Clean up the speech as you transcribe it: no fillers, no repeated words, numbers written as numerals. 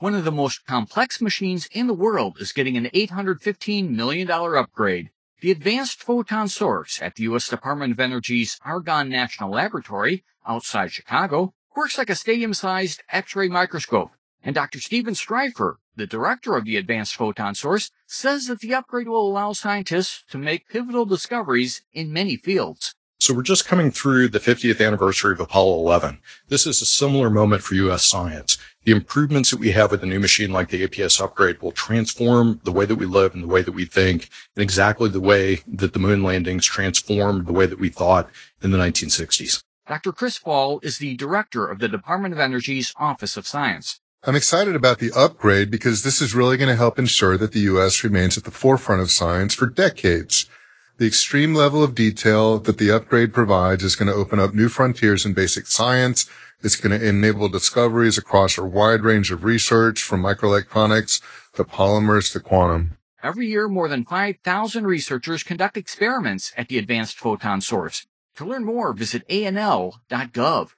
One of the most complex machines in the world is getting an $815 million upgrade. The Advanced Photon Source at the U.S. Department of Energy's Argonne National Laboratory, outside Chicago, works like a stadium-sized X-ray microscope. And Dr. Steven Streifer, the director of the Advanced Photon Source, says that the upgrade will allow scientists to make pivotal discoveries in many fields. So we're just coming through the 50th anniversary of Apollo 11. This is a similar moment for U.S. science. The improvements that we have with a new machine like the APS upgrade will transform the way that we live and the way that we think in exactly the way that the moon landings transformed the way that we thought in the 1960s. Dr. Chris Fall is the director of the Department of Energy's Office of Science. I'm excited about the upgrade because this is really going to help ensure that the U.S. remains at the forefront of science for decades. The extreme level of detail that the upgrade provides is going to open up new frontiers in basic science. It's going to enable discoveries across a wide range of research, from microelectronics to polymers to quantum. Every year, more than 5,000 researchers conduct experiments at the Advanced Photon Source. To learn more, visit ANL.gov.